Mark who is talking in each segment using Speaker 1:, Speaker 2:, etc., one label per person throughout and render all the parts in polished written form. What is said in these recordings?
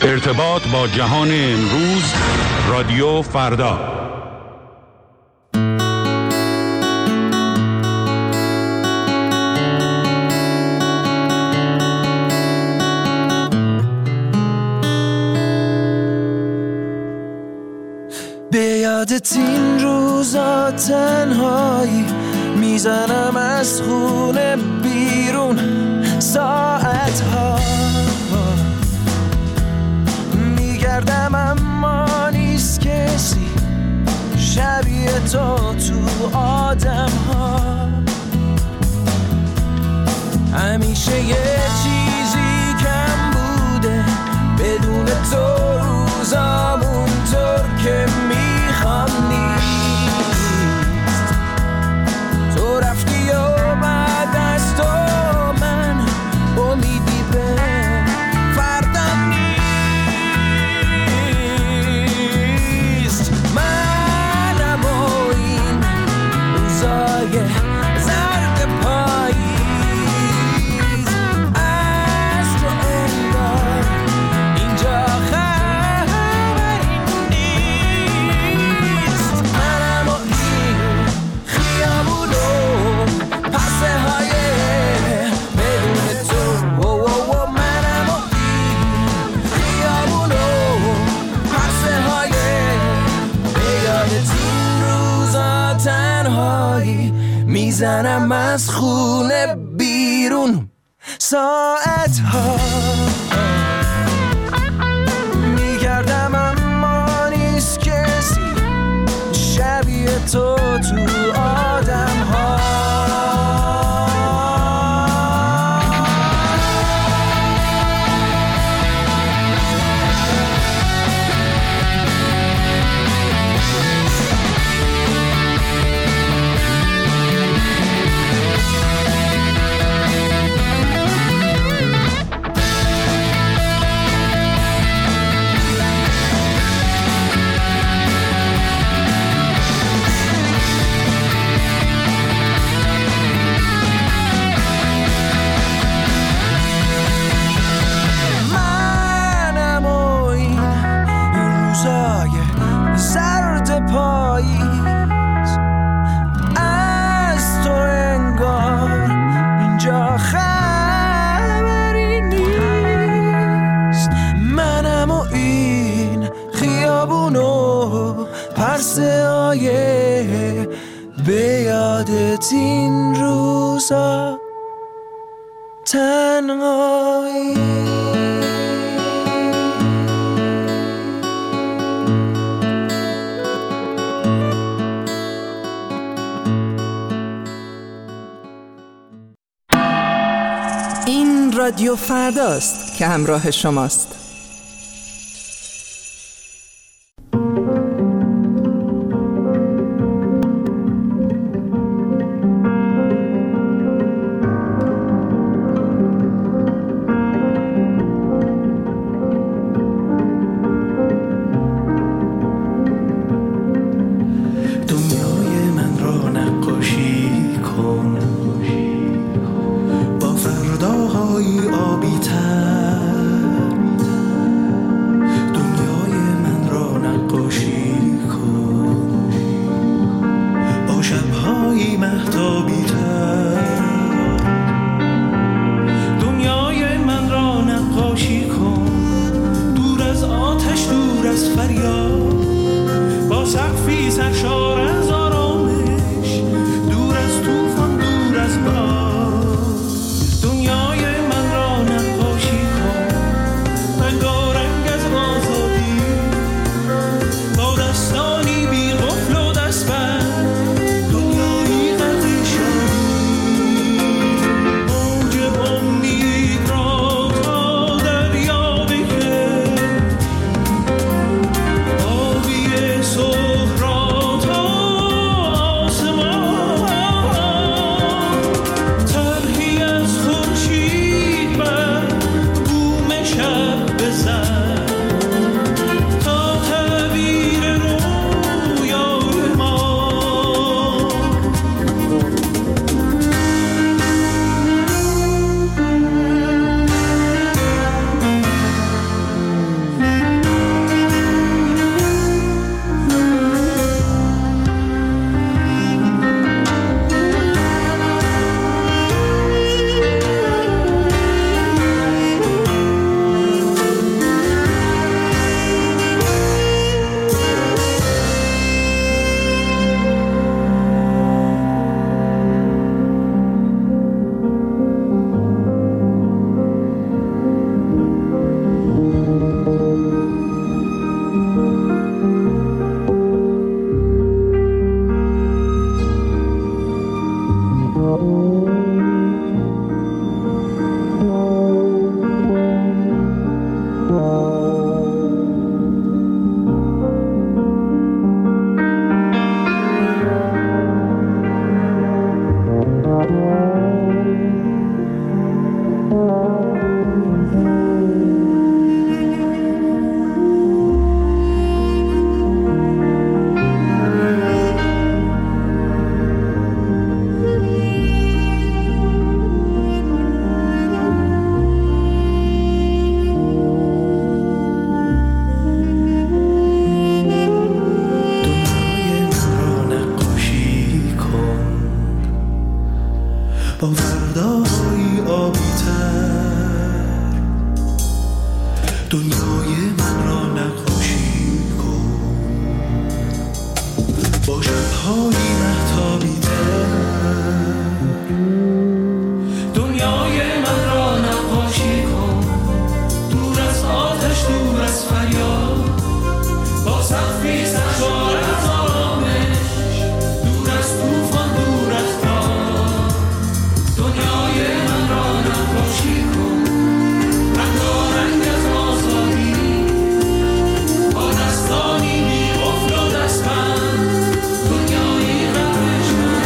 Speaker 1: ارتباط با جهان امروز، رادیو فردا.
Speaker 2: به یادت این روزا تنهایی میزنم از خونه بیرون ساعتها میگردم اما نیست کسی شبیه تو آدم ها. همیشه یه چیزی کم بوده بدون تو روزامون طور که میخوام نیست. تو رفتی و بعد از تو من امیدی به فردم نیست. منم و این روزای زرد پاییز از تو انگار اینجا خبری نیست. منم و این خیابونو پسه های بدون تو. منم و این خیابونو پسه های به یادت این روزا تنهایی میزنم از خونه بیرون ساعتها میگردم اما نیست کسی شبیه تو آدم ها. منم و این روزای زرد پاییز از تو انگار اینجا خبری نیست. منم و این خیابونو پرسه های به یادت این روزا تنهایی.
Speaker 3: این رادیو فرداست که همراه شماست.
Speaker 2: دنیای من را نقاشی کن با فرداهای آبی تر. دنیای من را نقاشی کن با شبهای مهتابی تر. دنیای من را نقاشی کن دور از آتش، دور از فریاد، با سقفی سرشار از آرامش، دور از طوفان، دور از باد. دنیای من را نقاشی کن رنگارنگ از آزادی، با دستانی بی قفل و دستبند، دنیایی غرق شادی. موج امید را تا دریا بکش، آبی صبح را تا دنیای من را نقاشی کن با شب‌های مهتابی تر. دنیای من را نقاشی کن دور از آتش، دور از فریاد، با سقفی سرشار از آرامش، دور از طوفان، دور از باد. دنیای من را نقاشی کن رنگارنگ از آزادی، با دستانی بی قفل و دستبند، دنیایی قدرشمند.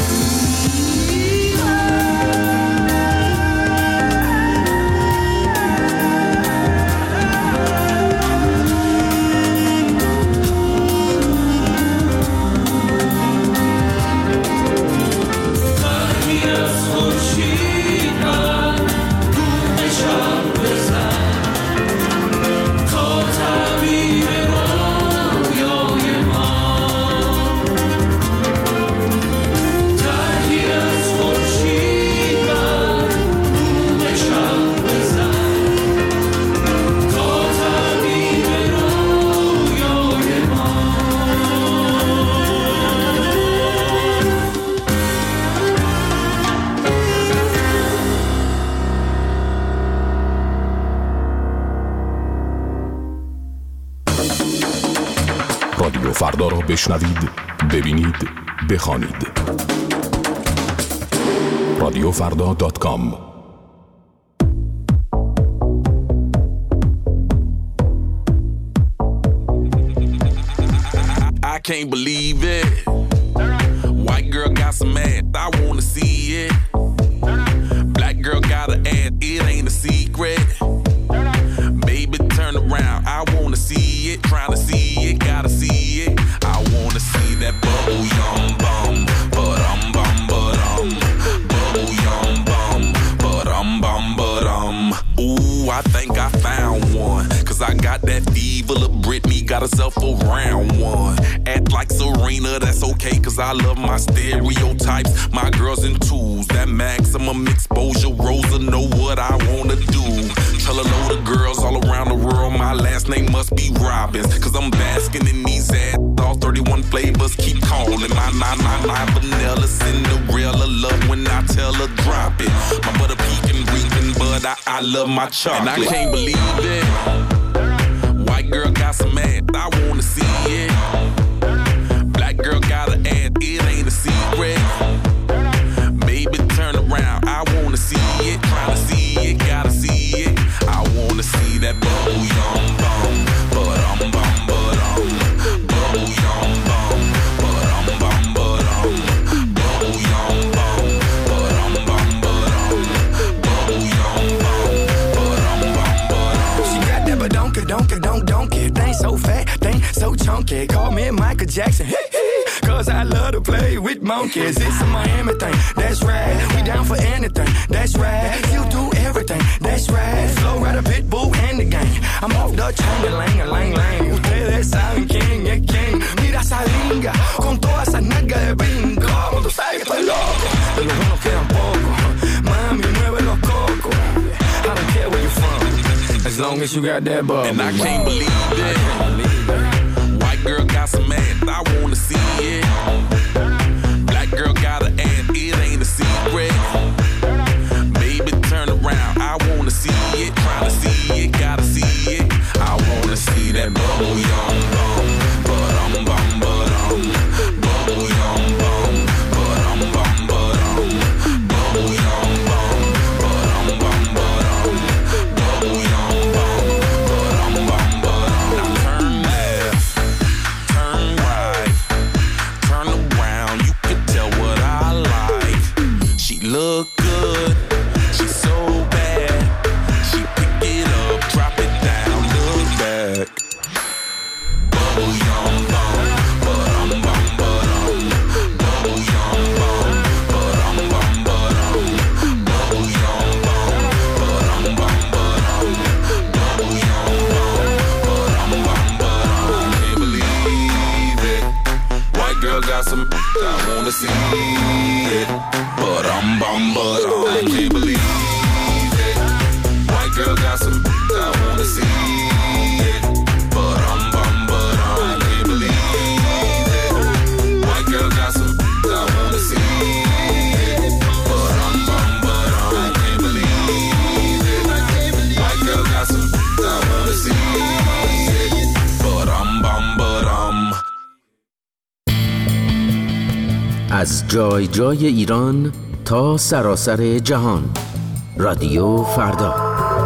Speaker 4: رادیو فردا را بشنوید، ببینید، بخوانید. رادیوفردا.com.
Speaker 5: I can't believe it. White girl got some ass, I wanna see it. Black girl got an ass, it ain't a secret. Baby, turn around, I wanna see it. Trying to see it, gotta see it. I wanna see that bubble yum bum, but bubble yum bum, but ooh, I think I found one. Cause I got that fever, little Britney got herself a round one. Act like Serena, that's okay, cause I love my stereotypes. My girls in twos, that maximum exposure. Rosa know what I wanna do. Tell a load of girls all around the world my last name must be Robbins. Cause I'm basking in these ads, all 31 flavors keep calling. My 999 vanilla, Cinderella, love when I tell her drop it. My butter pecan reeking, but I love my chocolate. And I can't believe it. White girl got some ass, I wanna see it. Black girl got an ass, it ain't a secret. Baby, turn around, I wanna see it. Trying to see it, gotta see it. I wanna see that bubble yum bum, but bubble yum bum, but bubble yum bum, but bubble yum bum.
Speaker 6: She got that badonka, thing so fat, thing so chunky. Call me Michael Jackson, cause I love to play with monkeys. It's a Miami thing, that's right. We down for anything, that's right. You do everything, that's right. Flow right up Pitbull and the gang. I'm off the chain, lang. Ustedes saben quién es quién. Mira esa linga, con toda esa nalga de brinco. Tú sabes que estoy loco, de los buenos quedan pocos. Mami, mueve los cocos. I don't care where you're from, as long as you got that bubble.
Speaker 5: And I can't believe it. White girl got some ass, I wanna see it. Black girl got an ass, it ain't a secret. Baby, turn around, I wanna see it. Trying to see it, gotta see it. I wanna see that bubble yum bum, but bubble yum bum, but bubble yum bum, but bubble yum bum, but now turn left, turn right, turn around. You can tell what I like. She look good, she's so bad. She pick it up, drop it down, look back. Bubble yum bum, but bubble yum bum, but bubble yum bum, but bubble yum bum, I can't believe it. White girl got some, I wanna see it, but I can't believe it. White girl got some, I wanna see it.
Speaker 7: از جای جای ایران تا سراسر جهان. رادیو فردا.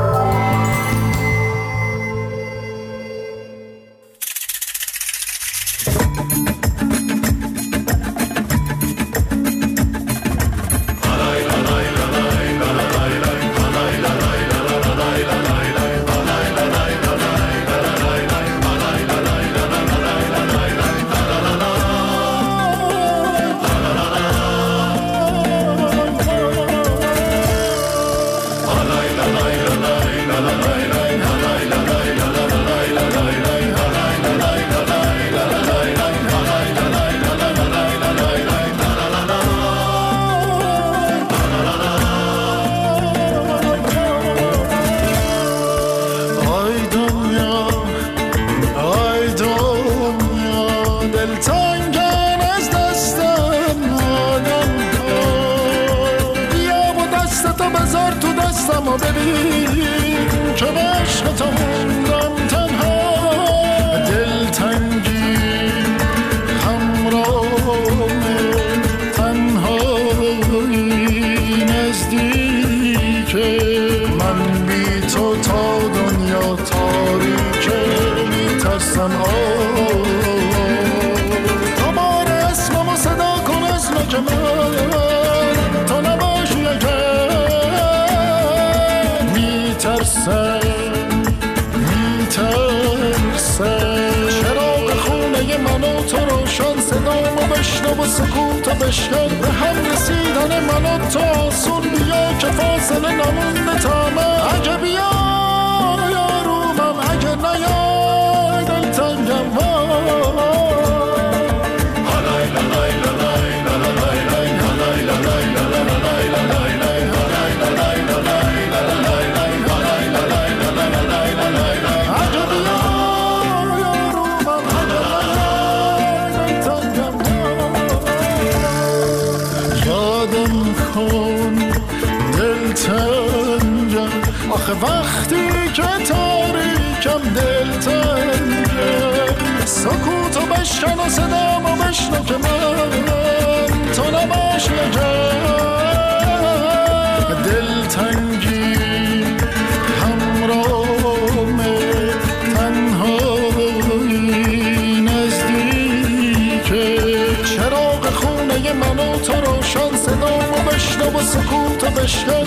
Speaker 8: و سکوت بشکن به هم رسیدن من و تو آسون بیا که فاصله نمونده تا من اگه بیا یارومم اگه نیای دلتنگم آخه وقتی که تاریکم دلتنگم سکوتو بشکن و صدامو بشنو که من تو نباشی اگر دلتنگی همراهمه تنهایی نزدیکه چراغ خونه من و تو روشن صدامو بشنو و سکوتو بشکن